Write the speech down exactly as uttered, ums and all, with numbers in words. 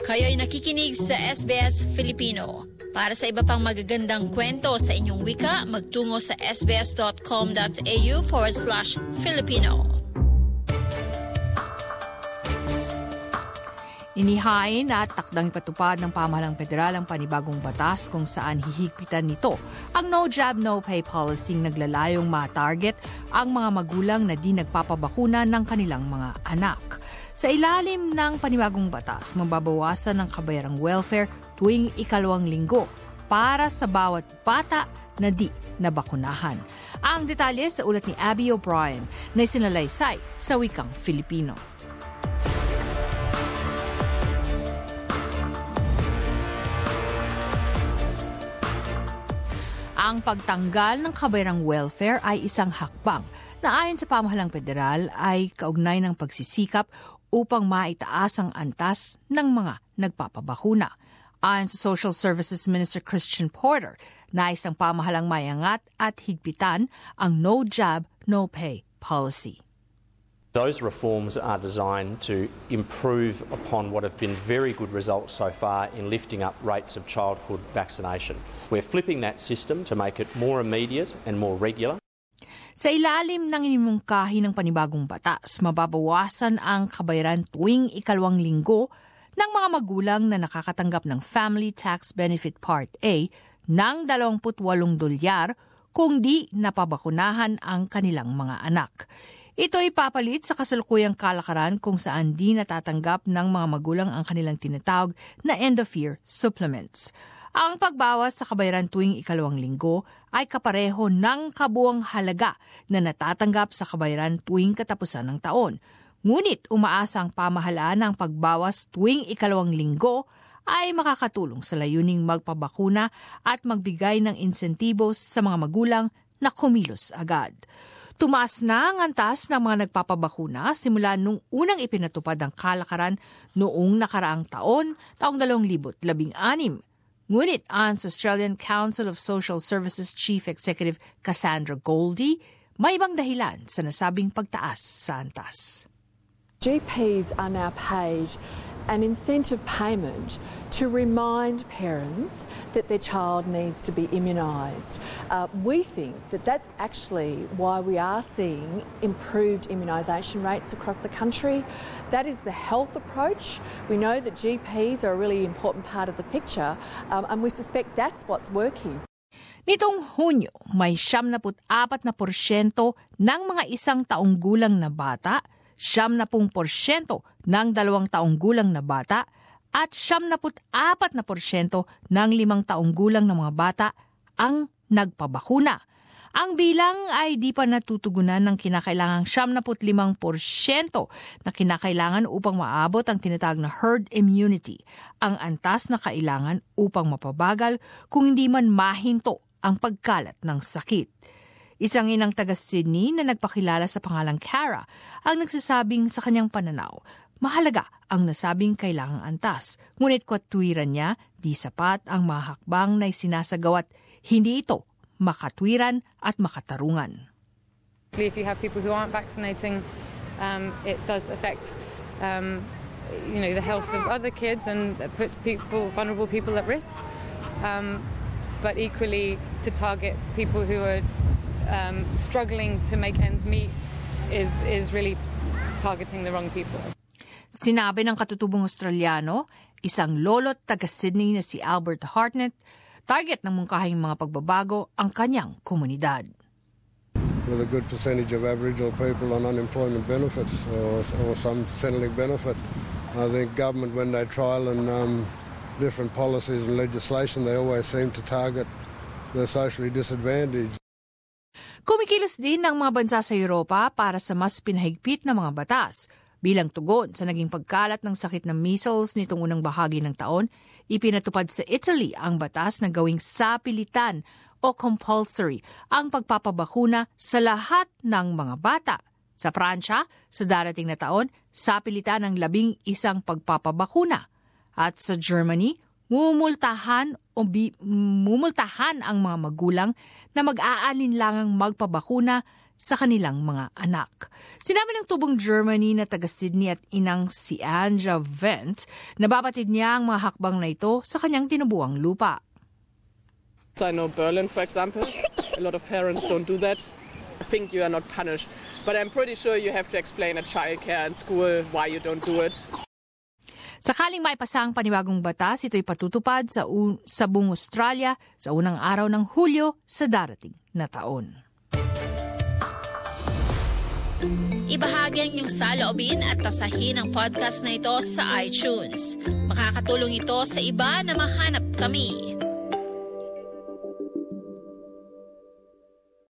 Kayo'y nakikinig sa S B S Filipino. Para sa iba pang magagandang kwento sa inyong wika, magtungo sa sbs.com.au forward slash Filipino. Inihain at takdang ipatupad ng pamahalang federal ang panibagong batas kung saan hihigpitan nito ang no jab, no pay policy naglalayong ma-target ang mga magulang na di nagpapabakuna ng kanilang mga anak. Sa ilalim ng panibagong batas, mababawasan ang kabayarang welfare tuwing ikalawang linggo para sa bawat bata na di nabakunahan. Ang detalye sa ulat ni Abby O'Brien na isinalaysay sa wikang Filipino. Ang pagtanggal ng kabayarang welfare ay isang hakbang na ayon sa pamahalang federal ay kaugnay ng pagsisikap upang maitaas ang antas ng mga nagpapabakuna. Ayon sa Social Services Minister Christian Porter, nais ang pamahalang mayangat at higpitan ang no jab, no pay policy. Those reforms are designed to improve upon what have been very good results so far in lifting up rates of childhood vaccination. We're flipping that system to make it more immediate and more regular. Sa ilalim ng inimungkahi ng panibagong batas, mababawasan ang kabayaran tuwing ikalawang linggo ng mga magulang na nakakatanggap ng Family Tax Benefit Part A ng dalawampu't walong dolyar kung di napabakunahan ang kanilang mga anak. Ito ay papalit sa kasalukuyang kalakaran kung saan di natatanggap ng mga magulang ang kanilang tinatawag na end-of-year supplements. Ang pagbawas sa kabayaran tuwing ikalawang linggo ay kapareho ng kabuang halaga na natatanggap sa kabayaran tuwing katapusan ng taon. Ngunit umaasa ang pamahalaan ng pagbawas tuwing ikalawang linggo ay makakatulong sa layuning magpabakuna at magbigay ng insentibos sa mga magulang na kumilos agad. Tumaas na ang antas ng mga nagpapabakuna simula nung unang ipinatupad ang kalakaran noong nakaraang taon, taong dalawang libo't labing anim. Ngunit ang Australian Council of Social Services Chief Executive Cassandra Goldie, may ibang dahilan sa nasabing pagtaas sa antas. G Ps are now paid an incentive payment to remind parents that their child needs to be immunised. Uh, we think that that's actually why we are seeing improved immunisation rates across the country. That is the health approach. We know that G Ps are a really important part of the picture, um, and we suspect that's what's working. Nitong Hunyo, may siyam na put apat na porsyento ng mga isang taong gulang na bata, siyam na pung porsyento ng dalawang taong gulang na bata, at siyam na put apat na porsyento ng limang taong gulang na mga bata ang nagpabakuna. Ang bilang ay di pa natutugunan ng kinakailangang siyam na put limang porsyento na kinakailangan upang maabot ang tinatawag na herd immunity, ang antas na kailangan upang mapabagal kung hindi man mahinto ang pagkalat ng sakit. Isang inang taga-Sydney na nagpakilala sa pangalang Cara ang nagsasabing sa kanyang pananaw, mahalaga ang nasabing kailangang antas. Ngunit katwiran niya, di sapat ang mga hakbang na isinasagawat, hindi ito makatwiran at makatarungan. If you have people who aren't vaccinating, um, it does affect um, you know, the health of other kids and puts people, vulnerable people at risk. Um, but equally, to target people who are Um, struggling to make ends meet is is really targeting the wrong people. Sinabi ng katutubong Australiano, isang lolo't taga-Sydney na si Albert Hartnett, target ng mungkahing mga pagbabago ang kanyang komunidad. With a good percentage of Aboriginal people on unemployment benefits or, or some Centrelink benefit, I think government, when they trial and um, different policies and legislation, they always seem to target the socially disadvantaged. Kumikilos din ng mga bansa sa Europa para sa mas pinahigpit na mga batas. Bilang tugon sa naging pagkalat ng sakit ng measles nitong unang bahagi ng taon, ipinatupad sa Italy ang batas na gawing sapilitan o compulsory ang pagpapabakuna sa lahat ng mga bata. Sa Pransya, sa darating na taon, sapilitan ang labing isang pagpapabakuna. At sa Germany, mumultahan o bi- mumultahan ang mga magulang na mag-aalinlangang magpabakuna sa kanilang mga anak. Sinabi ng tubong Germany na taga Sydney at inang si Anja Wendt na babatid niya ang mga hakbang na ito sa kanyang tinubuang lupa. So I know Berlin, for example, a lot of parents don't do that. I think you are not punished. But I'm pretty sure you have to explain at childcare and school why you don't do it. Sakaling maipasa ang panibagong batas, ito'y patutupad sa, un- sa buong Australia sa unang araw ng Hulyo sa darating na taon. Ibahagi ang iyong saloobin at tasahin ang podcast na ito sa iTunes. Makakatulong ito sa iba na mahanap kami.